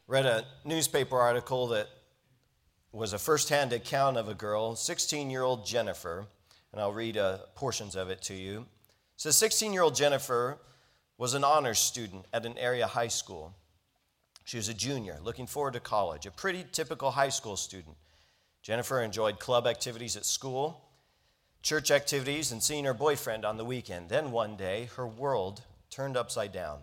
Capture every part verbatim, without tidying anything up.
read a newspaper article that was a first-hand account of a girl, sixteen-year-old Jennifer, and I'll read uh, portions of it to you. It says, sixteen-year-old Jennifer was an honors student at an area high school. She was a junior, looking forward to college, a pretty typical high school student. Jennifer enjoyed club activities at school, church activities, and seeing her boyfriend on the weekend. Then one day, her world turned upside down.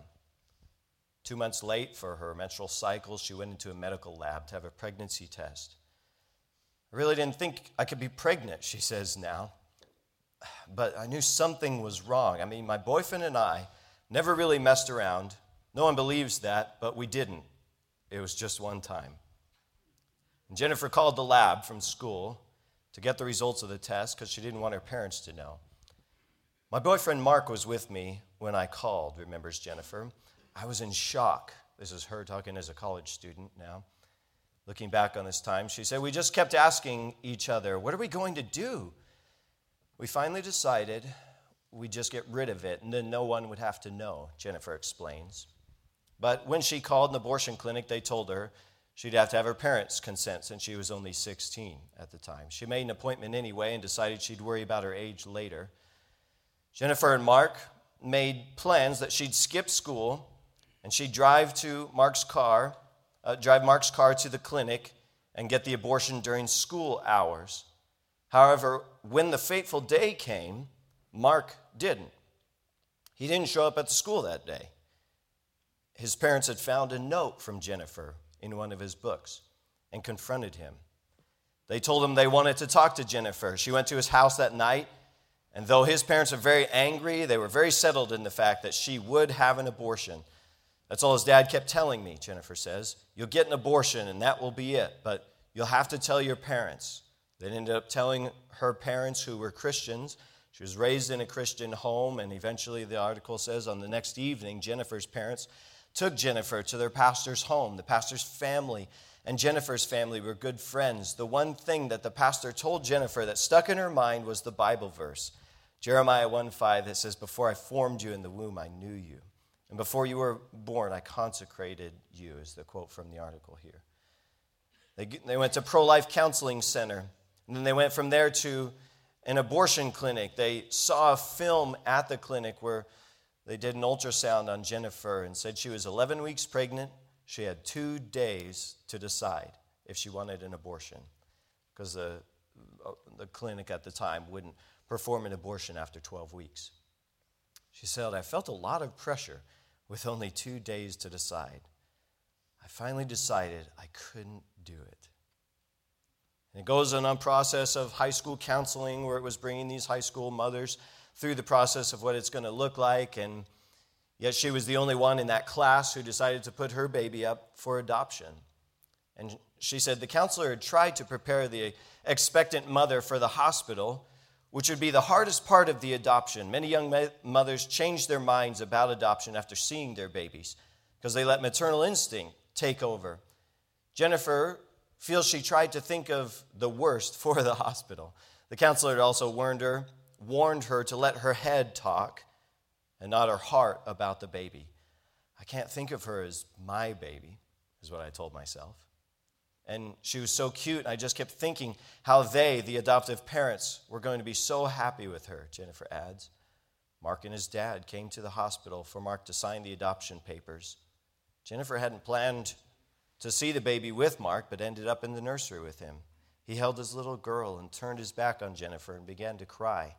Two months late for her menstrual cycle, she went into a medical lab to have a pregnancy test. I really didn't think I could be pregnant, she says now, but I knew something was wrong. I mean, my boyfriend and I never really messed around. No one believes that, but we didn't. It was just one time. And Jennifer called the lab from school to get the results of the test because she didn't want her parents to know. My boyfriend Mark was with me when I called, remembers Jennifer. I was in shock. This is her talking as a college student now. Looking back on this time, she said, we just kept asking each other, what are we going to do? We finally decided we'd just get rid of it, and then no one would have to know, Jennifer explains. But when she called an abortion clinic, they told her she'd have to have her parents' consent since she was only sixteen at the time. She made an appointment anyway and decided she'd worry about her age later. Jennifer and Mark made plans that she'd skip school and she'd drive to Mark's car, uh, drive Mark's car to the clinic and get the abortion during school hours. However, when the fateful day came, Mark didn't. He didn't show up at the school that day. His parents had found a note from Jennifer in one of his books and confronted him. They told him they wanted to talk to Jennifer. She went to his house that night, and though his parents were very angry, they were very settled in the fact that she would have an abortion. That's all his dad kept telling me, Jennifer says. You'll get an abortion, and that will be it, but you'll have to tell your parents. They ended up telling her parents, who were Christians. She was raised in a Christian home, and eventually, the article says, on the next evening, Jennifer's parents took Jennifer to their pastor's home. The pastor's family and Jennifer's family were good friends. The one thing that the pastor told Jennifer that stuck in her mind was the Bible verse, Jeremiah one five, that says, before I formed you in the womb, I knew you. And before you were born, I consecrated you, is the quote from the article here. They, they went to Pro-Life Counseling Center, and then they went from there to an abortion clinic. They saw a film at the clinic where they did an ultrasound on Jennifer and said she was eleven weeks pregnant. She had two days to decide if she wanted an abortion because the, the clinic at the time wouldn't perform an abortion after twelve weeks. She said, I felt a lot of pressure with only two days to decide. I finally decided I couldn't do it. And it goes on a process of high school counseling where it was bringing these high school mothers through the process of what it's going to look like, and yet she was the only one in that class who decided to put her baby up for adoption. And she said the counselor had tried to prepare the expectant mother for the hospital, which would be the hardest part of the adoption. Many young mothers changed their minds about adoption after seeing their babies because they let maternal instinct take over. Jennifer feels she tried to think of the worst for the hospital. The counselor had also warned her warned her to let her head talk and not her heart about the baby. I can't think of her as my baby, is what I told myself. And she was so cute, I just kept thinking how they, the adoptive parents, were going to be so happy with her, Jennifer adds. Mark and his dad came to the hospital for Mark to sign the adoption papers. Jennifer hadn't planned to see the baby with Mark, but ended up in the nursery with him. He held his little girl and turned his back on Jennifer and began to cry.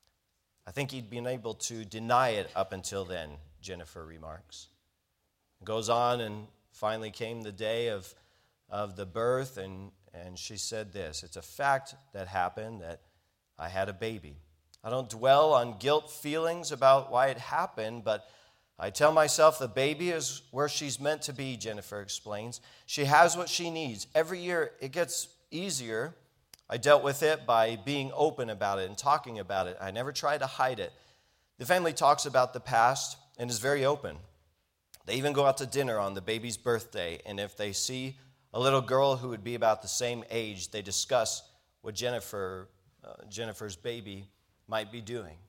I think he'd been able to deny it up until then, Jennifer remarks. It goes on, and finally came the day of, of the birth, and, and she said this, it's a fact that happened that I had a baby. I don't dwell on guilt feelings about why it happened, but I tell myself the baby is where she's meant to be, Jennifer explains. She has what she needs. Every year it gets easier. I dealt with it by being open about it and talking about it. I never tried to hide it. The family talks about the past and is very open. They even go out to dinner on the baby's birthday, and if they see a little girl who would be about the same age, they discuss what Jennifer, uh, Jennifer's baby might be doing.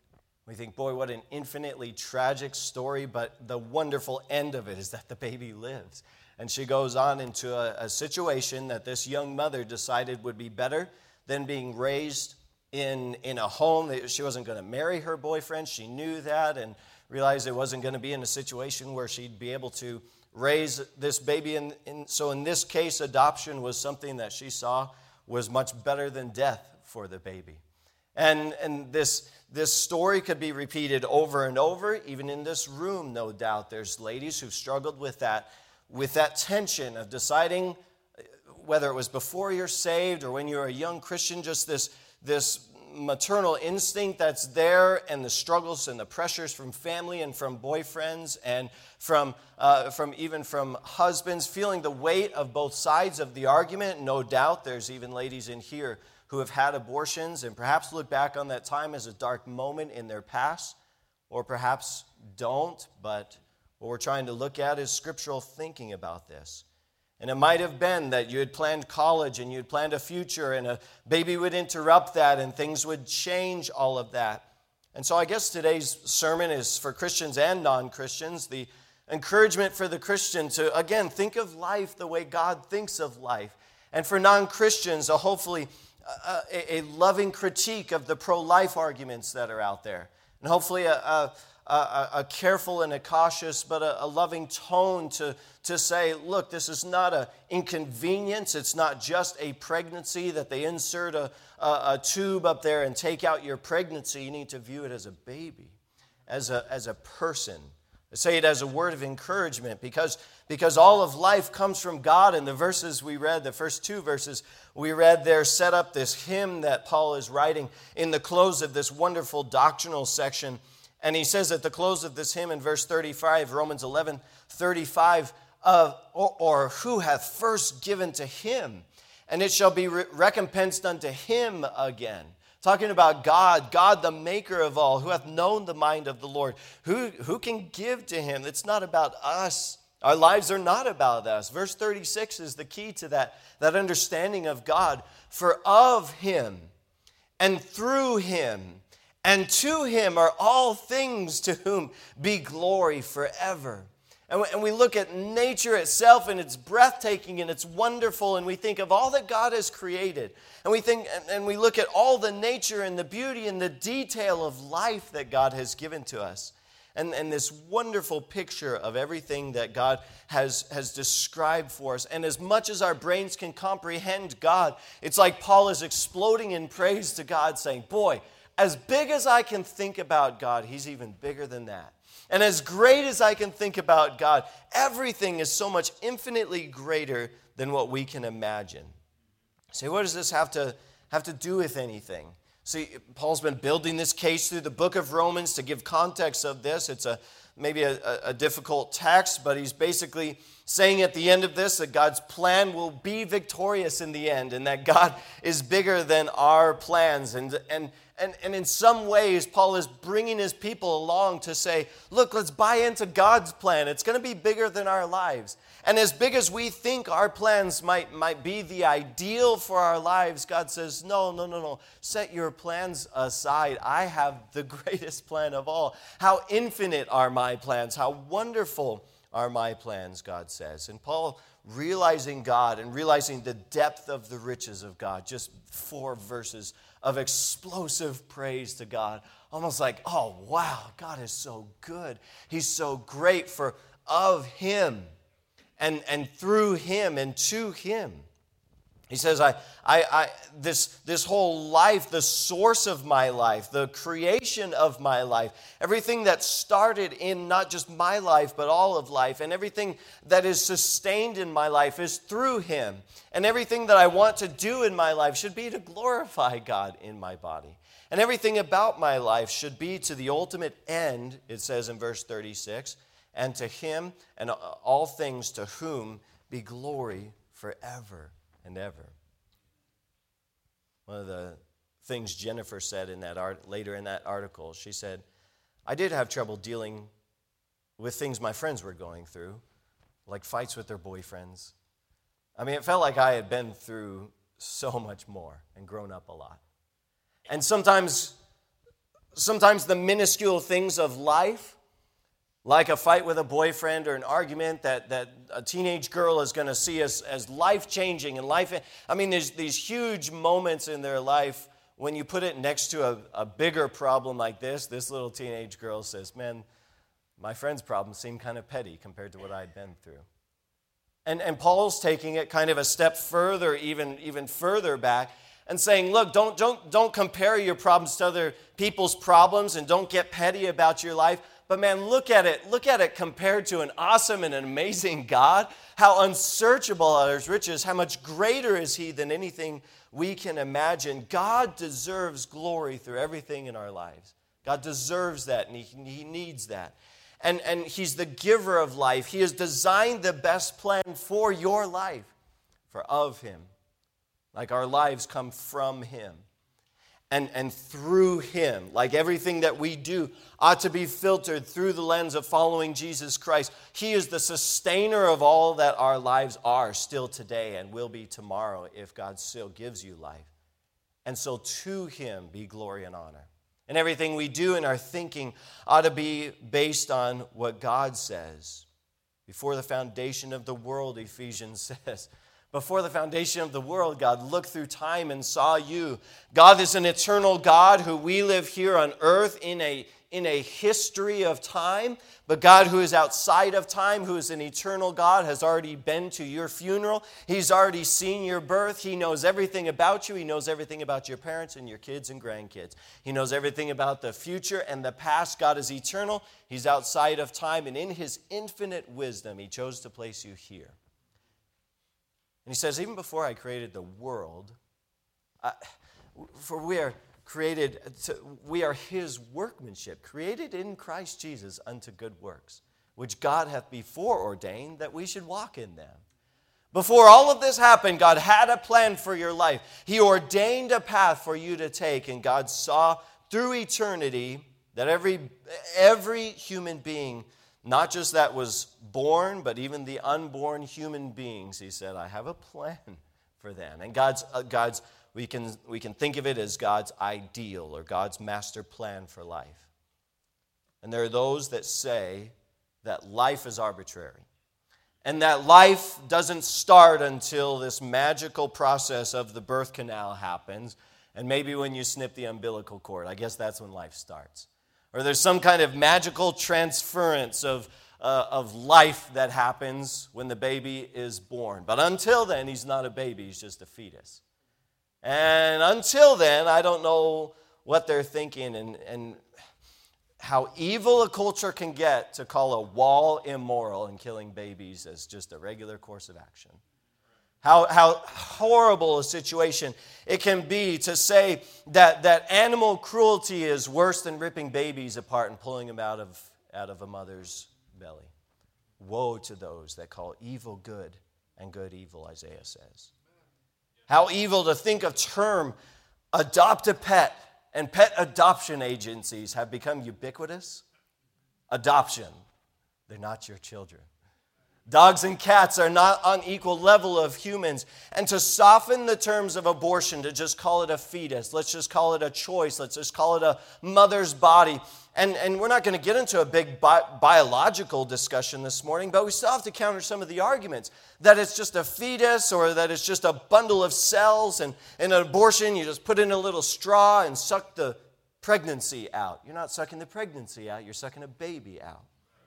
We think, boy, what an infinitely tragic story, but the wonderful end of it is that the baby lives. And she goes on into a, a situation that this young mother decided would be better than being raised in, in a home. That she wasn't going to marry her boyfriend. She knew that and realized it wasn't going to be in a situation where she'd be able to raise this baby. And so in this case, adoption was something that she saw was much better than death for the baby. And, and this, this story could be repeated over and over, even in this room, no doubt. There's ladies who've struggled with that, with that tension of deciding whether it was before you're saved or when you're a young Christian, just this, this maternal instinct that's there, and the struggles and the pressures from family and from boyfriends and from, uh, from even from husbands, feeling the weight of both sides of the argument. No doubt there's even ladies in here who have had abortions and perhaps look back on that time as a dark moment in their past, or perhaps don't, but what we're trying to look at is scriptural thinking about this. And it might have been that you had planned college and you had planned a future, and a baby would interrupt that and things would change all of that. And so I guess today's sermon is for Christians and non-Christians, the encouragement for the Christian to, again, think of life the way God thinks of life. And for non-Christians, a hopefully a, a loving critique of the pro-life arguments that are out there. And hopefully a, a, a, a careful and a cautious, but a, a loving tone to, to say, look, this is not an inconvenience. It's not just a pregnancy that they insert a, a, a tube up there and take out your pregnancy. You need to view it as a baby, as a, as a person. I say it as a word of encouragement because, because all of life comes from God. And the verses we read, the first two verses we read there, set up this hymn that Paul is writing in the close of this wonderful doctrinal section. And he says at the close of this hymn in verse thirty-five, Romans eleven thirty-five, uh, or, or who hath first given to him, and it shall be re- recompensed unto him again. Talking about God, God the maker of all, who hath known the mind of the Lord. Who, who can give to him? It's not about us. Our lives are not about us. Verse thirty-six is the key to that, that understanding of God. For of him and through him and to him are all things, to whom be glory forever. And we look at nature itself, and it's breathtaking and it's wonderful, and we think of all that God has created. And we think, and we look at all the nature and the beauty and the detail of life that God has given to us. And, and this wonderful picture of everything that God has, has described for us. And as much as our brains can comprehend God, it's like Paul is exploding in praise to God, saying, boy, as big as I can think about God, he's even bigger than that. And as great as I can think about God, everything is so much infinitely greater than what we can imagine. So what does this have to, have to do with anything? See, Paul's been building this case through the book of Romans to give context of this. It's a maybe a, a difficult text, but he's basically saying at the end of this that God's plan will be victorious in the end, and that God is bigger than our plans. And, and, and, and in some ways, Paul is bringing his people along to say, look, let's buy into God's plan. It's going to be bigger than our lives. And as big as we think our plans might, might be the ideal for our lives, God says, no, no, no, no. Set your plans aside. I have the greatest plan of all. How infinite are my plans? How wonderful are my plans, God says. And Paul, realizing God and realizing the depth of the riches of God, just four verses of explosive praise to God, almost like, oh, wow, God is so good. He's so great, for of him and, and through him and to him. He says, I, I, I, this, this whole life, the source of my life, the creation of my life, everything that started in not just my life, but all of life, and everything that is sustained in my life is through him. And everything that I want to do in my life should be to glorify God in my body. And everything about my life should be to the ultimate end, it says in verse thirty-six, and to him and all things to whom be glory forever and ever. One of the things Jennifer said in that art, later in that article, she said, I did have trouble dealing with things my friends were going through, like fights with their boyfriends. I mean, it felt like I had been through so much more and grown up a lot. And sometimes sometimes the minuscule things of life, like a fight with a boyfriend or an argument that, that a teenage girl is going to see as, as life-changing and life. I mean, there's these huge moments in their life when you put it next to a, a bigger problem like this. This little teenage girl says, man, my friend's problems seem kind of petty compared to what I'd been through. And, and Paul's taking it kind of a step further, even, even further back, and saying, look, don't, don't, don't compare your problems to other people's problems and don't get petty about your life. But man, look at it. Look at it compared to an awesome and an amazing God. How unsearchable are his riches. How much greater is he than anything we can imagine. God deserves glory through everything in our lives. God deserves that, and he, he needs that. And, and he's the giver of life. He has designed the best plan for your life, for of him. Like our lives come from him. And, and through him, like everything that we do ought to be filtered through the lens of following Jesus Christ. He is the sustainer of all that our lives are still today and will be tomorrow if God still gives you life. And so to him be glory and honor. And everything we do in our thinking ought to be based on what God says. Before the foundation of the world, Ephesians says, before the foundation of the world, God looked through time and saw you. God is an eternal God who we live here on earth in a, in a history of time. But God who is outside of time, who is an eternal God, has already been to your funeral. He's already seen your birth. He knows everything about you. He knows everything about your parents and your kids and grandkids. He knows everything about the future and the past. God is eternal. He's outside of time. And in his infinite wisdom, he chose to place you here. And he says, even before I created the world, I, for we are created, to, we are his workmanship, created in Christ Jesus unto good works, which God hath before ordained that we should walk in them. Before all of this happened, God had a plan for your life. He ordained a path for you to take, and God saw through eternity that every, every human being, not just that was born, but even the unborn human beings, he said, I have a plan for them. And God's, uh, God's we can, we can think of it as God's ideal or God's master plan for life. And there are those that say that life is arbitrary. And that life doesn't start until this magical process of the birth canal happens. And maybe when you snip the umbilical cord, I guess that's when life starts. Or there's some kind of magical transference of, uh, of life that happens when the baby is born. But until then, he's not a baby, he's just a fetus. And until then, I don't know what they're thinking and, and how evil a culture can get to call a wall immoral and killing babies as just a regular course of action. How, how horrible a situation it can be to say that, that animal cruelty is worse than ripping babies apart and pulling them out of, out of a mother's belly. Woe to those that call evil good and good evil, Isaiah says. How evil to think of term adopt a pet, and pet adoption agencies have become ubiquitous. Adoption, they're not your children. Dogs and cats are not on equal level of humans. And to soften the terms of abortion, to just call it a fetus, let's just call it a choice, let's just call it a mother's body. And, and we're not going to get into a big bi- biological discussion this morning, but we still have to counter some of the arguments that it's just a fetus or that it's just a bundle of cells. And in an abortion, you just put in a little straw and suck the pregnancy out. You're not sucking the pregnancy out, you're sucking a baby out.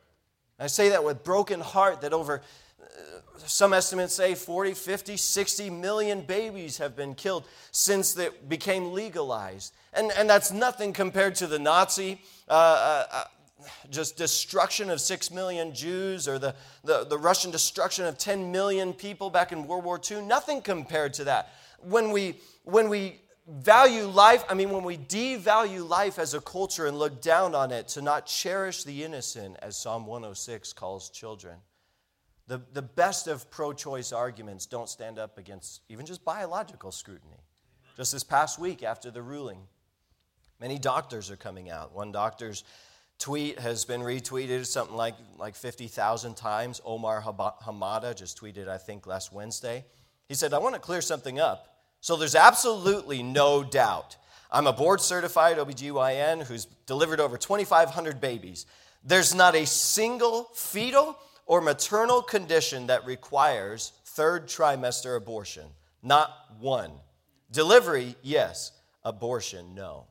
I say that with broken heart that over, uh, some estimates say forty, fifty, sixty million babies have been killed since it became legalized. And, and that's nothing compared to the Nazi uh, uh, uh, just destruction of six million Jews or the, the, the Russian destruction of ten million people back in World War Two. Nothing compared to that. When we, when we value life, I mean, when we devalue life as a culture and look down on it, to not cherish the innocent, as Psalm one oh six calls children. The, the best of pro-choice arguments don't stand up against even just biological scrutiny. Just this past week after the ruling, many doctors are coming out. One doctor's tweet has been retweeted something like, like fifty thousand times. Omar Hamada just tweeted, I think, last Wednesday. He said, I want to clear something up. So there's absolutely no doubt I'm a board-certified O B G Y N who's delivered over twenty-five hundred babies. There's not a single fetal or maternal condition that requires third trimester abortion. Not one. Delivery, yes. Abortion, no.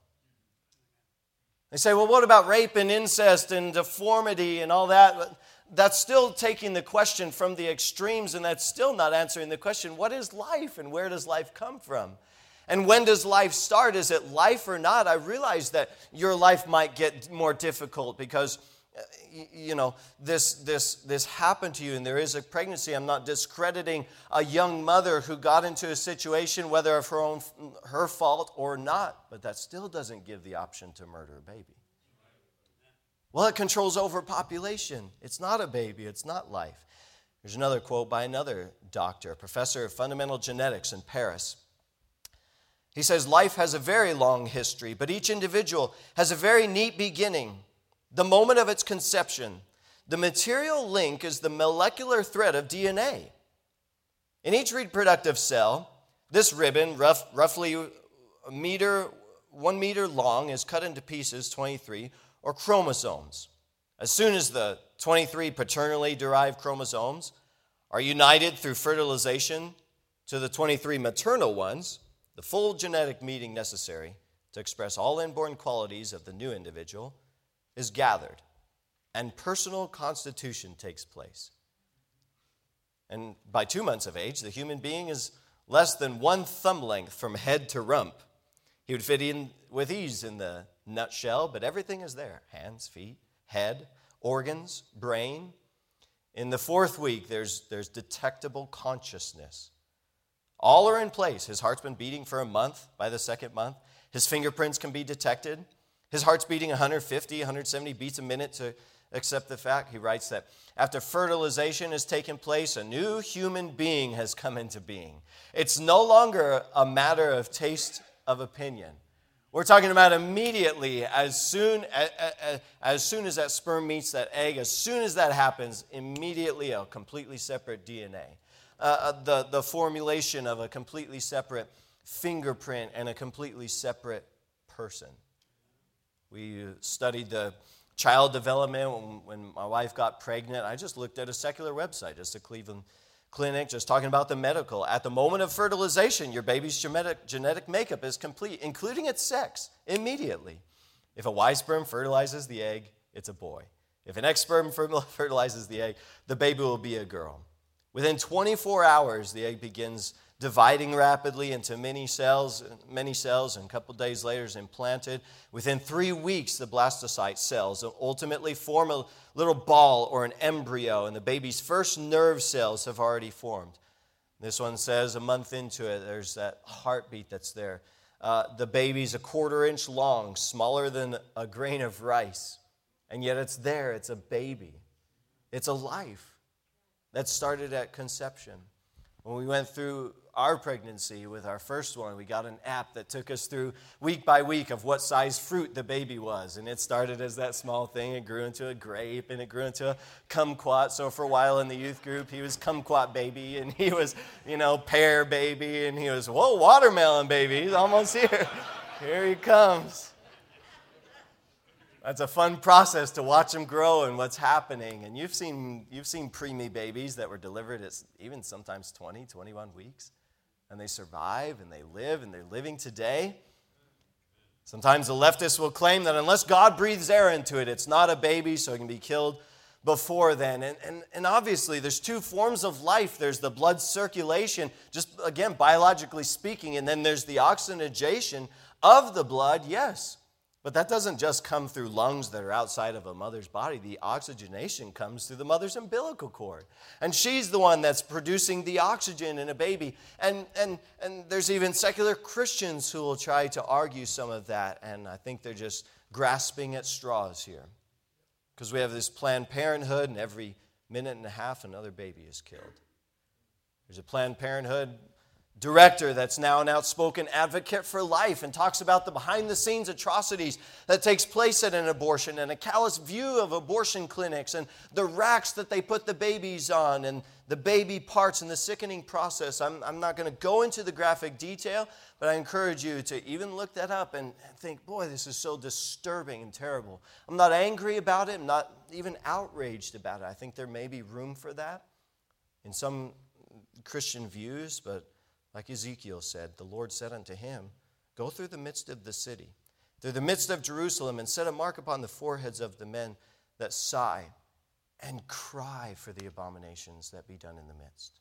They say, well, what about rape and incest and deformity and all that? That's still taking the question from the extremes, and that's still not answering the question, what is life and where does life come from? And when does life start? Is it life or not? I realize that your life might get more difficult because, you know, this, this, this happened to you and there is a pregnancy. I'm not discrediting a young mother who got into a situation, whether of her own, her fault or not, but that still doesn't give the option to murder a baby. Well, it controls overpopulation. It's not a baby. It's not life. There's another quote by another doctor, a professor of fundamental genetics in Paris. He says, life has a very long history, but each individual has a very neat beginning. The moment of its conception, the material link is the molecular thread of D N A. In each reproductive cell, this ribbon, rough, roughly a meter, one meter long, is cut into pieces, twenty-three, or chromosomes. As soon as the twenty-three paternally derived chromosomes are united through fertilization to the twenty-three maternal ones, the full genetic meeting necessary to express all inborn qualities of the new individual is gathered, and personal constitution takes place. And by two months of age, the human being is less than one thumb length from head to rump. He would fit in with ease in the nutshell, but everything is there. Hands, feet, head, organs, brain. In the fourth week, there's, there's detectable consciousness. All are in place. His heart's been beating for a month. By the second month, his fingerprints can be detected. His heart's beating one hundred fifty, one hundred seventy beats a minute to accept the fact. He writes that after fertilization has taken place, a new human being has come into being. It's no longer a matter of taste of opinion. We're talking about immediately, as soon as, as soon as that sperm meets that egg, as soon as that happens, immediately a completely separate D N A. Uh, the, the formulation of a completely separate fingerprint and a completely separate person. We studied the child development when, when my wife got pregnant. I just looked at a secular website, just a Cleveland clinic, just talking about the medical. At the moment of fertilization, your baby's genetic, genetic makeup is complete, including its sex, immediately. If a Y sperm fertilizes the egg, it's a boy. If an X sperm fertilizes the egg, the baby will be a girl. Within twenty-four hours, the egg begins dividing rapidly into many cells, many cells, and a couple days later is implanted. Within three weeks, the blastocyte cells ultimately form a little ball or an embryo, and the baby's first nerve cells have already formed. This one says a month into it, there's that heartbeat that's there. Uh, the baby's a quarter inch long, smaller than a grain of rice, and yet it's there. It's a baby. It's a life that started at conception. When we went through our pregnancy with our first one, we got an app that took us through week by week of what size fruit the baby was. And it started as that small thing. It grew into a grape, and it grew into a kumquat. So for a while in the youth group, he was kumquat baby, and he was, you know, pear baby, and he was, whoa, watermelon baby. He's almost here. Here he comes. That's a fun process to watch them grow and what's happening. And you've seen you've seen preemie babies that were delivered at even sometimes twenty, twenty-one weeks. And they survive and they live and they're living today. Sometimes the leftists will claim that unless God breathes air into it, it's not a baby, so it can be killed before then. And, and, and obviously there's two forms of life. There's the blood circulation, just again, biologically speaking, and then there's the oxygenation of the blood, yes. But that doesn't just come through lungs that are outside of a mother's body. The oxygenation comes through the mother's umbilical cord. And she's the one that's producing the oxygen in a baby. And, and, and there's even secular Christians who will try to argue some of that. And I think they're just grasping at straws here. Because we have this Planned Parenthood, and every minute and a half another baby is killed. There's a Planned Parenthood director that's now an outspoken advocate for life and talks about the behind-the-scenes atrocities that takes place at an abortion and a callous view of abortion clinics and the racks that they put the babies on and the baby parts and the sickening process. I'm, I'm not going to go into the graphic detail, but I encourage you to even look that up and think, boy, this is so disturbing and terrible. I'm not angry about it. I'm not even outraged about it. I think there may be room for that in some Christian views, but like Ezekiel said, the Lord said unto him, go through the midst of the city, through the midst of Jerusalem, and set a mark upon the foreheads of the men that sigh, and cry for the abominations that be done in the midst.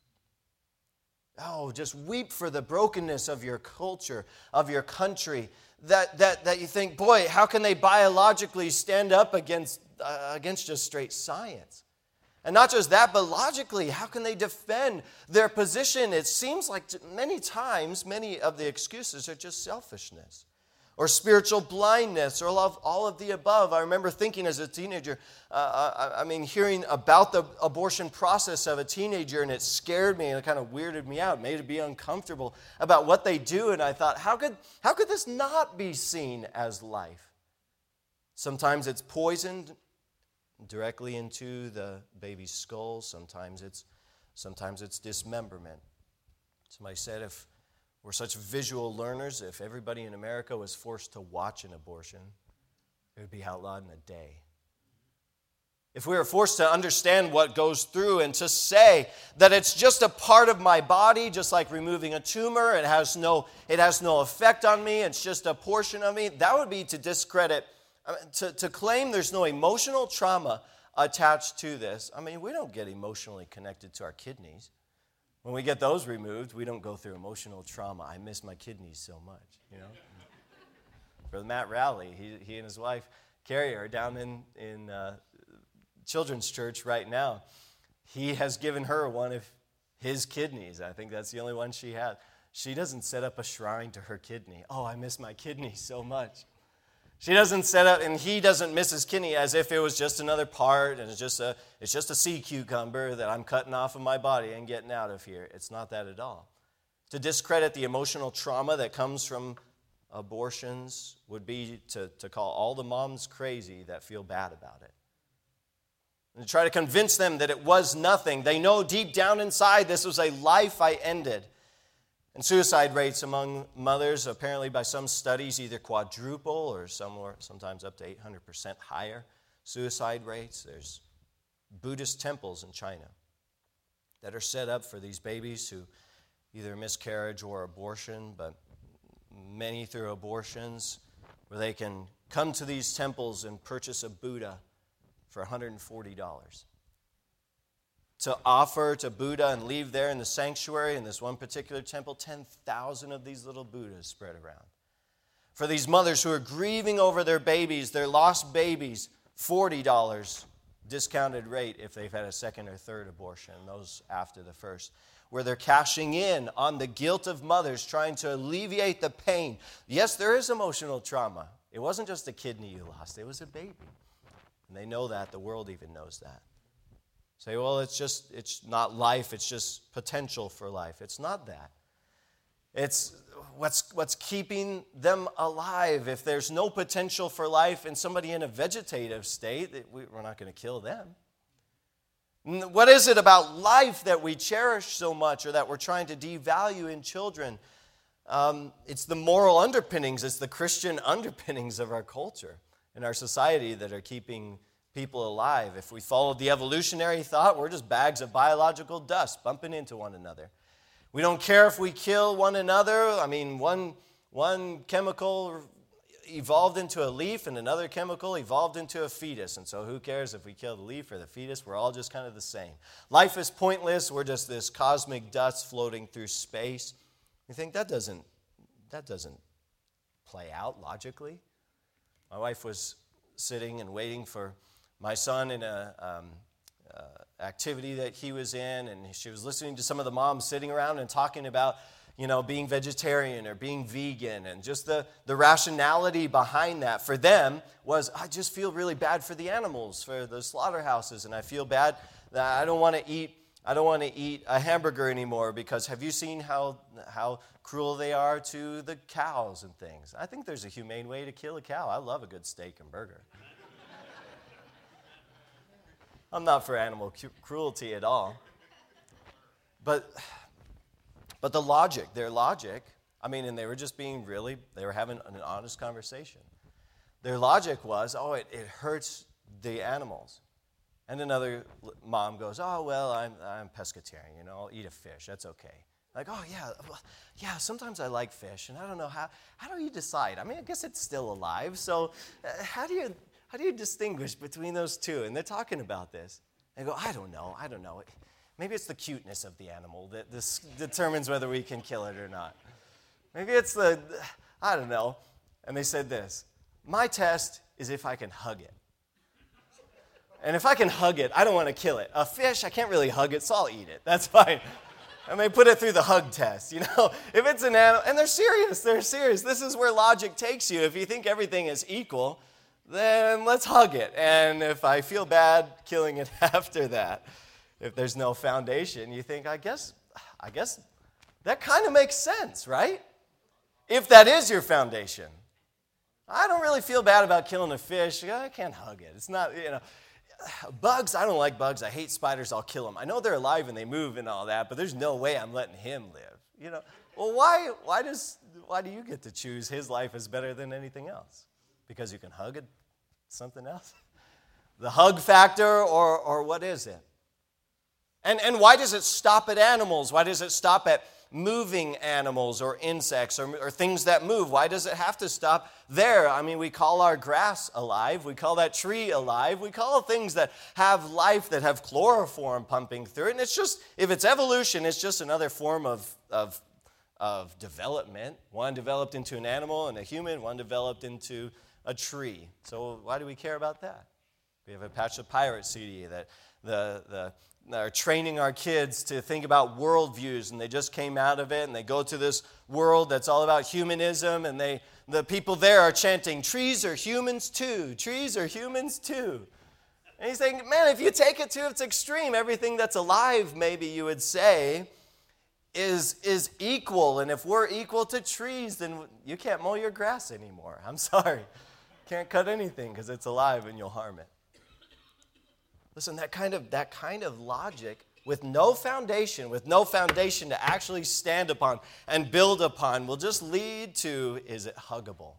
Oh, just weep for the brokenness of your culture, of your country, that, that, that you think, boy, how can they biologically stand up against, uh, against just straight science? And not just that, but logically, how can they defend their position? It seems like many times, many of the excuses are just selfishness or spiritual blindness or all of, all of the above. I remember thinking as a teenager, uh, I, I mean, hearing about the abortion process of a teenager, and it scared me and it kind of weirded me out, made it be uncomfortable about what they do. And I thought, how could, how could this not be seen as life? Sometimes it's poisoned directly into the baby's skull. Sometimes it's sometimes it's dismemberment. Somebody said if we're such visual learners, if everybody in America was forced to watch an abortion, it would be outlawed in a day. If we were forced to understand what goes through and to say that it's just a part of my body, just like removing a tumor, it has no, it has no effect on me, it's just a portion of me, that would be to discredit. To, to claim there's no emotional trauma attached to this. I mean, we don't get emotionally connected to our kidneys. When we get those removed, we don't go through emotional trauma. I miss my kidneys so much, you know. For Matt Rowley, he, he and his wife, Carrie, are down in, in uh, Children's Church right now. He has given her one of his kidneys. I think that's the only one she has. She doesn't set up a shrine to her kidney. Oh, I miss my kidney so much. She doesn't set up, and he doesn't miss his kidney as if it was just another part, and it's just a it's just a sea cucumber that I'm cutting off of my body and getting out of here. It's not that at all. To discredit the emotional trauma that comes from abortions would be to, to call all the moms crazy that feel bad about it. And to try to convince them that it was nothing. They know deep down inside this was a life I ended. And suicide rates among mothers, apparently by some studies, either quadruple or somewhere, sometimes up to eight hundred percent higher suicide rates. There's Buddhist temples in China that are set up for these babies who either miscarriage or abortion, but many through abortions, where they can come to these temples and purchase a Buddha for one hundred forty dollars. To offer to Buddha and leave there in the sanctuary in this one particular temple, ten thousand of these little Buddhas spread around. For these mothers who are grieving over their babies, their lost babies, forty dollars discounted rate if they've had a second or third abortion, those after the first, where they're cashing in on the guilt of mothers, trying to alleviate the pain. Yes, there is emotional trauma. It wasn't just a kidney you lost, it was a baby. And they know that, the world even knows that. Say, well, it's just, it's not life, it's just potential for life. It's not that. It's what's, what's keeping them alive. If there's no potential for life in somebody in a vegetative state, we're not going to kill them. What is it about life that we cherish so much or that we're trying to devalue in children? Um, it's the moral underpinnings, it's the Christian underpinnings of our culture and our society that are keeping people alive. If we followed the evolutionary thought, we're just bags of biological dust bumping into one another. We don't care if we kill one another. I mean, one, one chemical evolved into a leaf and another chemical evolved into a fetus. And so who cares if we kill the leaf or the fetus? We're all just kind of the same. Life is pointless. We're just this cosmic dust floating through space. You think that doesn't, that doesn't play out logically? My wife was sitting and waiting for my son in a um, uh, activity that he was in, and she was listening to some of the moms sitting around and talking about, you know, being vegetarian or being vegan, and just the, the rationality behind that for them was, I just feel really bad for the animals, for the slaughterhouses, and I feel bad that I don't want to eat I don't want to eat a hamburger anymore because have you seen how how cruel they are to the cows and things? I think there's a humane way to kill a cow. I love a good steak and burger. I'm not for animal cu- cruelty at all. but, but the logic, their logic, I mean, and they were just being really, they were having an honest conversation. Their logic was, oh, it, it hurts the animals. And another mom goes, oh, well, I'm I'm pescatarian, you know, I'll eat a fish, that's okay. Like, oh, yeah, well, yeah, sometimes I like fish, and I don't know, how how do you decide? I mean, I guess it's still alive, so uh, how do you how do you distinguish between those two? And they're talking about this. They go, I don't know, I don't know. Maybe it's the cuteness of the animal that this determines whether we can kill it or not. Maybe it's the, I don't know. And they said this, my test is if I can hug it. And if I can hug it, I don't want to kill it. A fish, I can't really hug it, so I'll eat it. That's fine. And they put it through the hug test, you know. If it's an animal, and they're serious, they're serious. This is where logic takes you. If you think everything is equal, then let's hug it. And if I feel bad killing it after that, if there's no foundation, you think, I guess, I guess that kind of makes sense, right? If that is your foundation. I don't really feel bad about killing a fish. I can't hug it. It's not, you know. Bugs, I don't like bugs. I hate spiders. I'll kill them. I know they're alive and they move and all that, but there's no way I'm letting him live. You know, well, why? Why does? Why do you get to choose his life is better than anything else? Because you can hug it, something else? The hug factor, or or what is it? And and why does it stop at animals? Why does it stop at moving animals or insects or, or things that move? Why does it have to stop there? I mean, we call our grass alive. We call that tree alive. We call things that have life, that have chloroform pumping through it. And it's just, if it's evolution, it's just another form of, of, of development. One developed into an animal and a human, one developed into a tree. So why do we care about that? We have a Patch the Pirate C D that the the are training our kids to think about worldviews, and they just came out of it, and they go to this world that's all about humanism, and they the people there are chanting, trees are humans too, trees are humans too. And he's saying, man, if you take it to its extreme, everything that's alive, maybe you would say, is, is equal, and if we're equal to trees, then you can't mow your grass anymore. I'm sorry. Can't cut anything because it's alive and you'll harm it. Listen, that kind of that kind of logic with no foundation, with no foundation to actually stand upon and build upon will just lead to, is it huggable?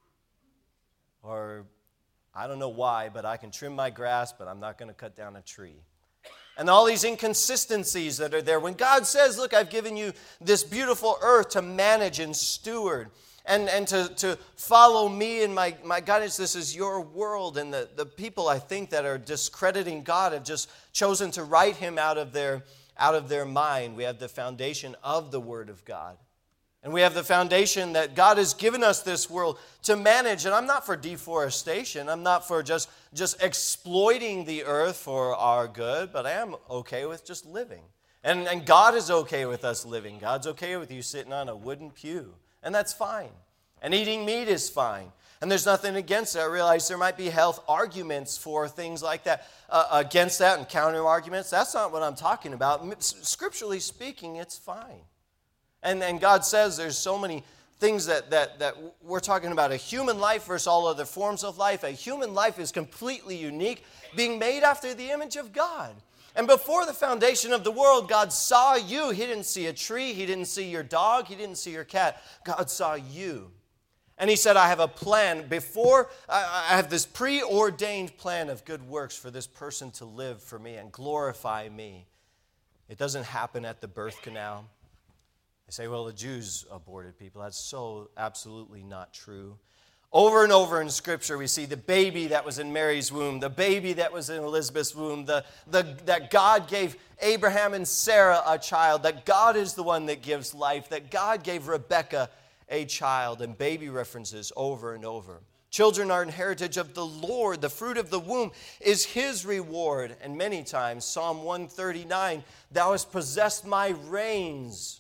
Or, I don't know why, but I can trim my grass, but I'm not going to cut down a tree. And all these inconsistencies that are there. When God says, look, I've given you this beautiful earth to manage and steward, And, and to, to follow me and my, my guidance, this is your world. And the, the people, I think, that are discrediting God have just chosen to write him out of their, out of their mind. We have the foundation of the Word of God. And we have the foundation that God has given us this world to manage. And I'm not for deforestation. I'm not for just, just exploiting the earth for our good, but I am okay with just living. And, and God is okay with us living. God's okay with you sitting on a wooden pew. And that's fine. And eating meat is fine. And there's nothing against it. I realize there might be health arguments for things like that, uh, against that and counter arguments. That's not what I'm talking about. Scripturally speaking, it's fine. And, and God says there's so many things that, that, that we're talking about. A human life versus all other forms of life. A human life is completely unique, being made after the image of God. And before the foundation of the world, God saw you. He didn't see a tree. He didn't see your dog. He didn't see your cat. God saw you. And he said, I have a plan. Before, I have this preordained plan of good works for this person to live for me and glorify me. It doesn't happen at the birth canal. They say, well, the Jews aborted people. That's so absolutely not true. Over and over in Scripture, we see the baby that was in Mary's womb, the baby that was in Elizabeth's womb, the, the, that God gave Abraham and Sarah a child, that God is the one that gives life, that God gave Rebekah a child, and baby references over and over. Children are an heritage of the Lord. The fruit of the womb is his reward. And many times, Psalm one thirty-nine, thou hast possessed my reins.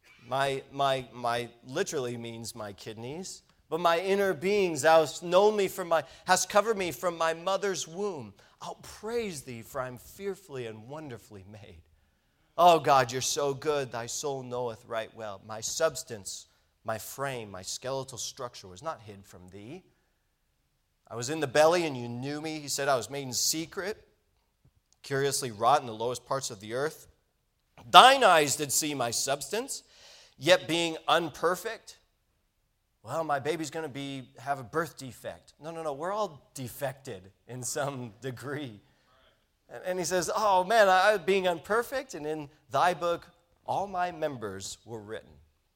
My, my, my literally means my kidneys. But my inner beings, thou hast known me from my, hast covered me from my mother's womb. I'll praise thee, for I'm fearfully and wonderfully made. Oh God, you're so good, thy soul knoweth right well. My substance, my frame, my skeletal structure was not hid from thee. I was in the belly and you knew me. He said I was made in secret, curiously wrought in the lowest parts of the earth. Thine eyes did see my substance, yet being unperfect. Well, my baby's going to be have a birth defect. No, no, no. We're all defected in some degree. And, and he says, oh, man, I being unperfect, and in thy book all my members were written.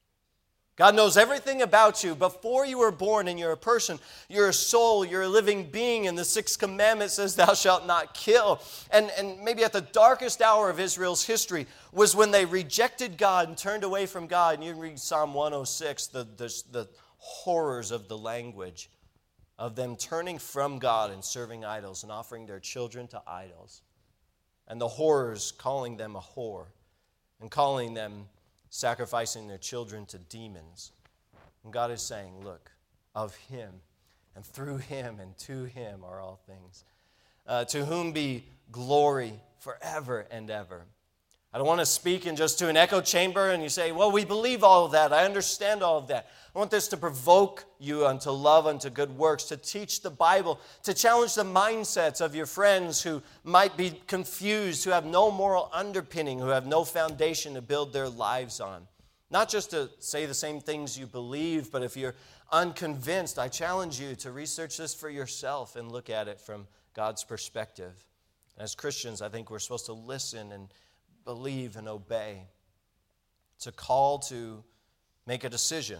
God knows everything about you. Before you were born and you're a person, you're a soul, you're a living being. And the sixth commandment says, thou shalt not kill. And, and maybe at the darkest hour of Israel's history was when they rejected God and turned away from God. And you can read Psalm one oh six, the, the, the horrors of the language of them turning from God and serving idols and offering their children to idols. And the horrors calling them a whore and calling them sacrificing their children to demons. And God is saying, look, of him and through him and to him are all things. Uh, to whom be glory forever and ever. I don't want to speak in just to an echo chamber and you say, well, we believe all of that. I understand all of that. I want this to provoke you unto love, unto good works, to teach the Bible, to challenge the mindsets of your friends who might be confused, who have no moral underpinning, who have no foundation to build their lives on. Not just to say the same things you believe, but if you're unconvinced, I challenge you to research this for yourself and look at it from God's perspective. As Christians, I think we're supposed to listen and believe and obey. It's a call to make a decision.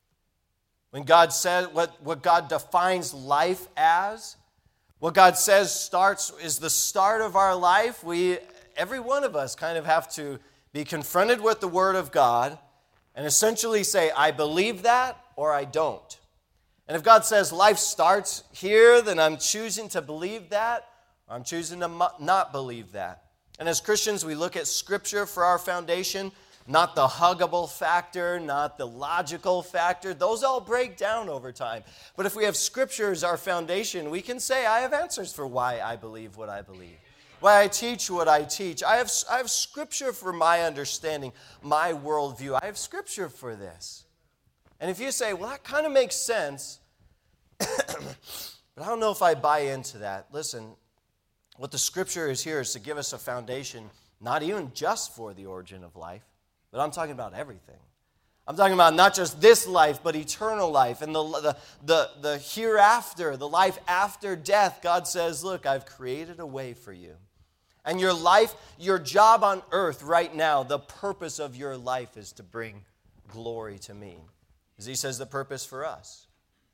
When God says, what, what God defines life as, what God says starts is the start of our life, we, every one of us kind of have to be confronted with the Word of God and essentially say, I believe that or I don't. And if God says life starts here, then I'm choosing to believe that or I'm choosing to not believe that. And as Christians, we look at Scripture for our foundation, not the huggable factor, not the logical factor. Those all break down over time. But if we have Scripture as our foundation, we can say, I have answers for why I believe what I believe, why I teach what I teach. I have, I have Scripture for my understanding, my worldview. I have Scripture for this. And if you say, well, that kind of makes sense, but I don't know if I buy into that. Listen, what the Scripture is here is to give us a foundation, not even just for the origin of life, but I'm talking about everything. I'm talking about not just this life, but eternal life and the, the, the, the hereafter, the life after death. God says, look, I've created a way for you. And your life, your job on earth right now, the purpose of your life is to bring glory to me. As he says, the purpose for us.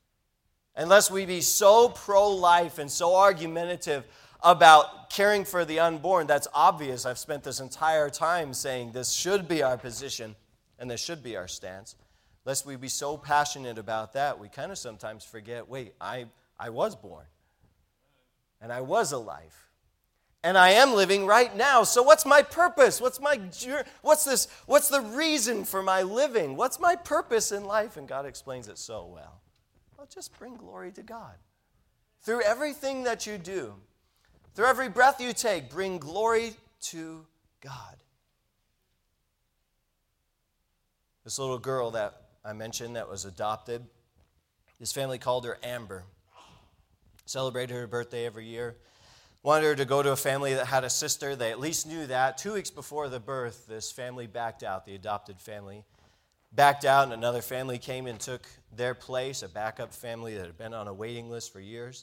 Unless we be so pro-life and so argumentative about caring for the unborn, that's obvious. I've spent this entire time saying this should be our position and this should be our stance. Lest we be so passionate about that, we kind of sometimes forget, wait, I, I was born and I was alive and I am living right now. So what's my purpose? What's my what's this? What's the reason for my living? What's my purpose in life? And God explains it so well. Well, just bring glory to God through everything that you do. Through every breath you take, bring glory to God. This little girl that I mentioned that was adopted, his family called her Amber. Celebrated her birthday every year. Wanted her to go to a family that had a sister. They at least knew that. Two weeks before the birth, this family backed out, the adopted family. Backed out, and another family came and took their place, a backup family that had been on a waiting list for years.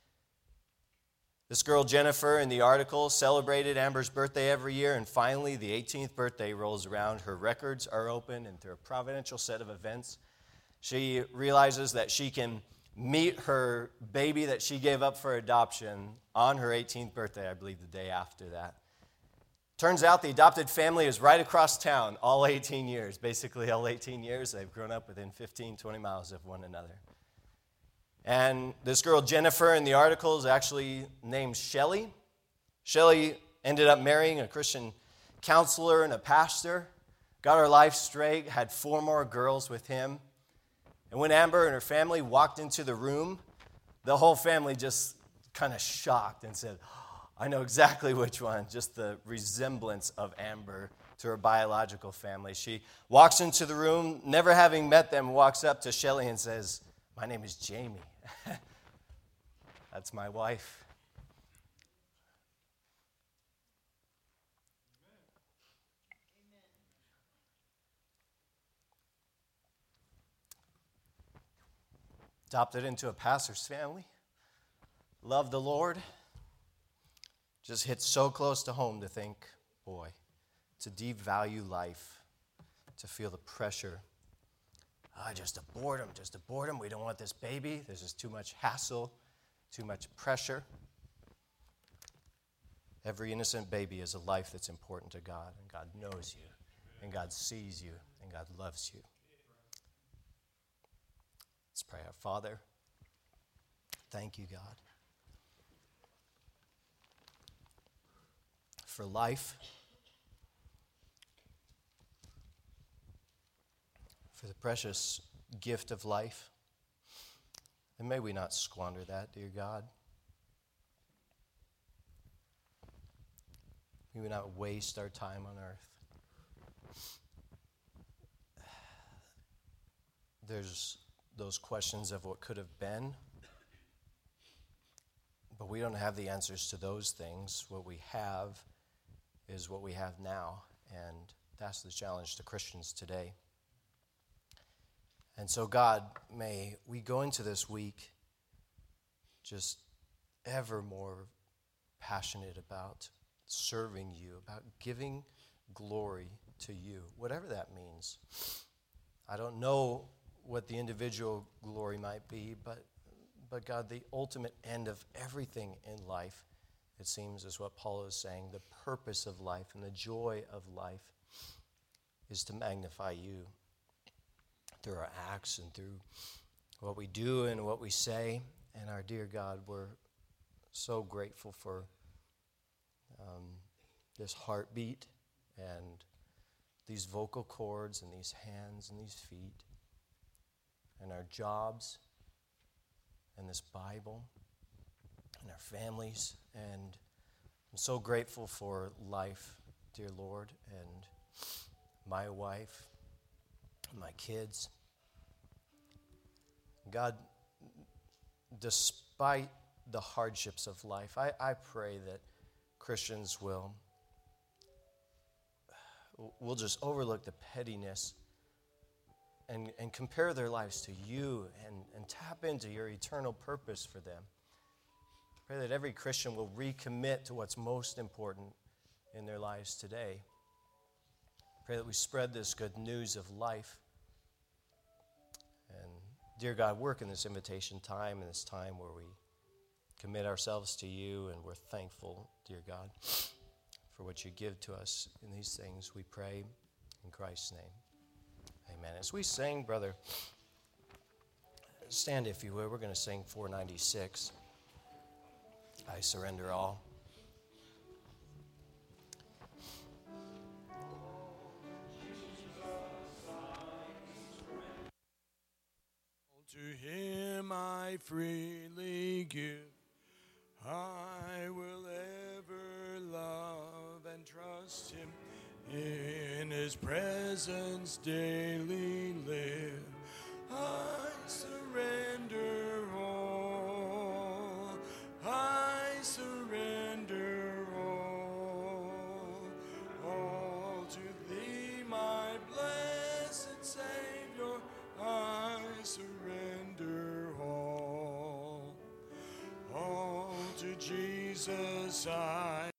This girl, Jennifer, in the article, celebrated Amber's birthday every year, and finally, the eighteenth birthday rolls around. Her records are open, and through a providential set of events, she realizes that she can meet her baby that she gave up for adoption on her eighteenth birthday, I believe the day after that. Turns out the adopted family is right across town all eighteen years. Basically, all eighteen years, they've grown up within fifteen, twenty miles of one another. And this girl, Jennifer, in the article is actually named Shelley. Shelley ended up marrying a Christian counselor and a pastor, got her life straight, had four more girls with him. And when Amber and her family walked into the room, the whole family just kind of shocked and said, oh, I know exactly which one, just the resemblance of Amber to her biological family. She walks into the room, never having met them, walks up to Shelley and says, my name is Jamie. That's my wife. adopted into a pastor's family, love the Lord. Just hits so close to home to think, boy, to devalue life, to feel the pressure. Ah, just a boredom, just a boredom. We don't want this baby. There's just too much hassle, too much pressure. Every innocent baby is a life that's important to God, and God knows you, and God sees you, and God loves you. Let's pray. Our Father, thank you, God, for life, for the precious gift of life. And may we not squander that, dear God. May we not waste our time on earth. There's those questions of what could have been, but we don't have the answers to those things. What we have is what we have now, and that's the challenge to Christians today. And so, God, may we go into this week just ever more passionate about serving you, about giving glory to you, whatever that means. I don't know what the individual glory might be, but, but God, the ultimate end of everything in life, it seems, is what Paul is saying. The purpose of life and the joy of life is to magnify you through our acts and through what we do and what we say. And our dear God, we're so grateful for um, this heartbeat and these vocal cords and these hands and these feet and our jobs and this Bible and our families. And I'm so grateful for life, dear Lord, and my wife, my kids. God, despite the hardships of life, I, I pray that Christians will will just overlook the pettiness and, and compare their lives to you and, and tap into your eternal purpose for them. Pray that every Christian will recommit to what's most important in their lives today. Pray that we spread this good news of life. And dear God, work in this invitation time, in this time where we commit ourselves to you, and we're thankful, dear God, for what you give to us in these things. We pray in Christ's name. Amen. As we sing, brother, stand if you will. We're going to sing four ninety-six. I surrender all. To him I freely give. I will ever love and trust him. In his presence daily live. I surrender all. I surrender all. All to thee, my blessed Savior. I surrender all. All to Jesus I